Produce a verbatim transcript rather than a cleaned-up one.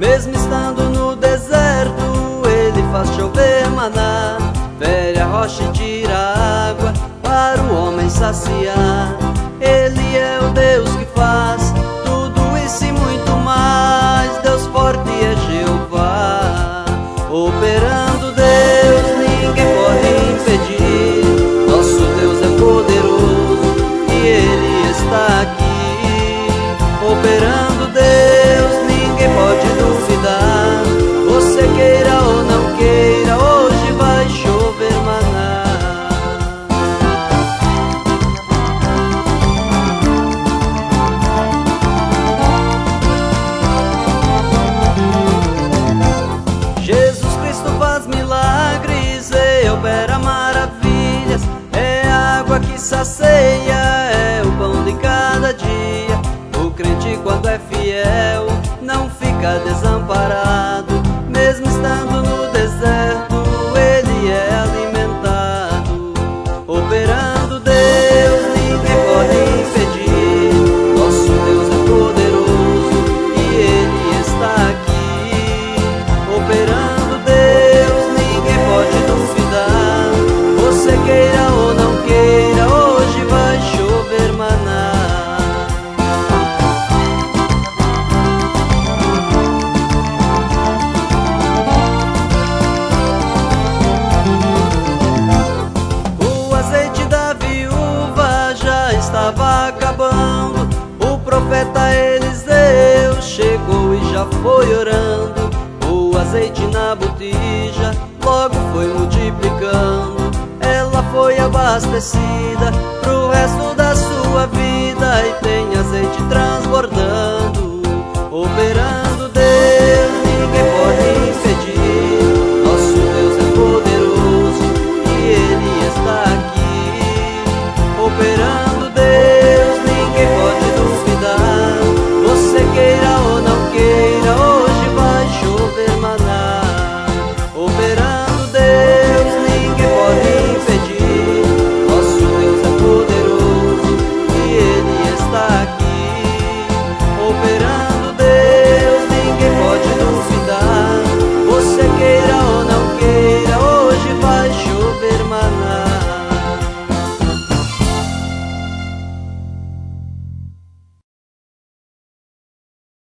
Mesmo estando no deserto, Ele faz chover maná, fere a rocha e tira água para o homem saciar. Ele é o Deus que faz tudo isso e muito mais. Deus forte é Jeová, operando Deus, ninguém pode impedir. Nosso Deus é poderoso e Ele está aqui, operando Deus, ninguém pode duvidar. Você queira ou não queira, hoje vai chover maná. Jesus Cristo faz milagres e opera maravilhas. É a água que sacia, é o pão de cada dia. O crente, quando é fiel, não fica desamparado. Mesmo estando no deserto, ele é alimentado, operando Deus, ninguém pode impedir. Nosso Deus é poderoso e Ele está aqui, operando Deus, ninguém pode duvidar. Você queira ou não queira, hoje vai chover maná. Estava acabando, o profeta Eliseu chegou e já foi orando. O azeite na botija logo foi multiplicando. Ela foi abastecida pro resto da